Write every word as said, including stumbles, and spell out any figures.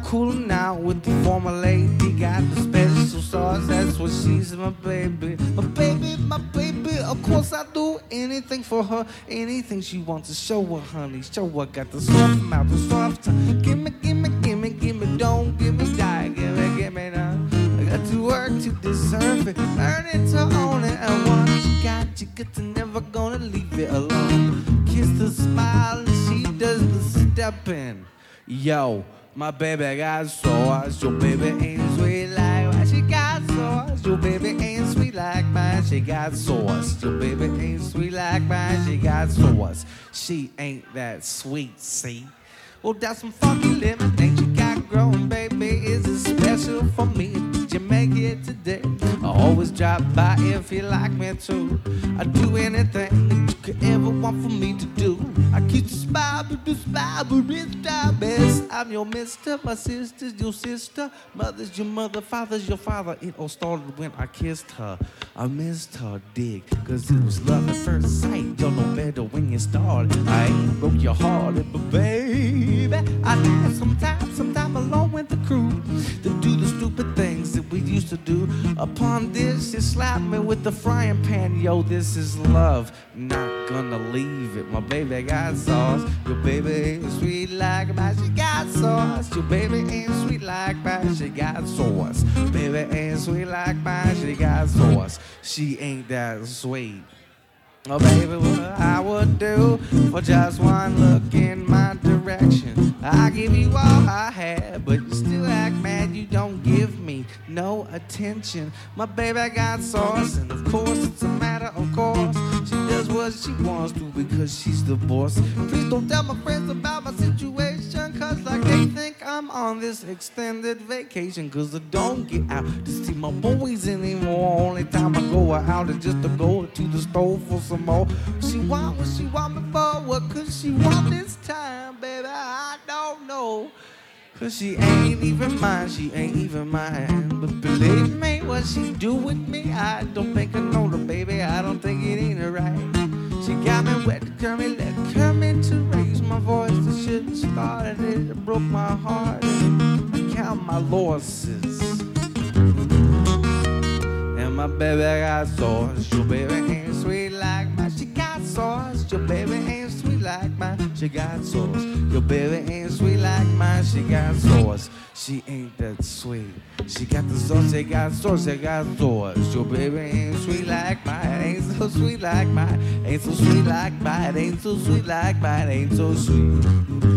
cooling out with the former lady. Got the special sauce, that's what she's my baby. My baby, my baby, of course I do anything for her. Anything she wants to show her, honey. Show her, got the soft mouth, the soft tongue. Gimme, gimme, gimme, gimme, don't give me die. Gimme, gimme, now. I got to work to deserve it. Learn it to own it. And once you got, you get to never gonna leave it alone. Kiss the smile and she does the stepping. Yo, my baby got sauce. Your baby ain't sweet like mine. She got sauce. Your baby ain't sweet like mine. She got sauce. Your baby ain't sweet like mine. She got sauce. She ain't that sweet, see? Well, that's some funky lemonade you got growing, baby. Is it special for me? Did you make it today? I always drop by if you like me to. I do anything that you could ever want for me to do. I keep the smile, but the smile, but it's the best. I'm your mister, my sister's your sister. Mother's your mother, father's your father. It all started when I kissed her. I missed her, dig, cause it was love at first sight. You're no better when you started. I ain't broke your heart, but baby, I had some time, some time alone with the crew to do the stupid things that we used to do. Upon this, you slapped me with the frying pan. Yo, this is love, not gonna leave it. My baby got sauce. Your baby ain't sweet like mine. She got sauce. Your baby ain't sweet like mine. She got sauce. Baby ain't sweet like mine. She got sauce. She ain't that sweet. Oh, baby, what I would do for just one look in my direction. I give you all I had, but you still act mad. You don't give me no attention. My baby got sauce, and of course it's a matter of course. She does what she wants to because she's the boss. Please don't tell my friends about my situation, cause like they think I'm on this extended vacation. Cause I don't get out to see my boys anymore. Only time I go out is just to go to the store for some more. She want what she want me for, what could she want this time, baby? I don't know. Cause she ain't even mine, she ain't even mine. But believe me, what she do with me, I don't think I know her, baby. I don't think it ain't right. She got me wet to curl me, let curl me to raise my voice. The shit started it, it broke my heart. I count my losses. And my baby got sauce. Your baby ain't sweet like mine. She got sauce. Your baby ain't sweet like mine. She got sauce. Your baby ain't sweet like mine. She got sauce. She ain't that sweet. She got the sauce. She got sauce. She got sauce. Your baby ain't sweet like mine. Ain't so sweet like mine. Ain't so sweet like mine. Ain't so sweet like mine. Ain't so sweet.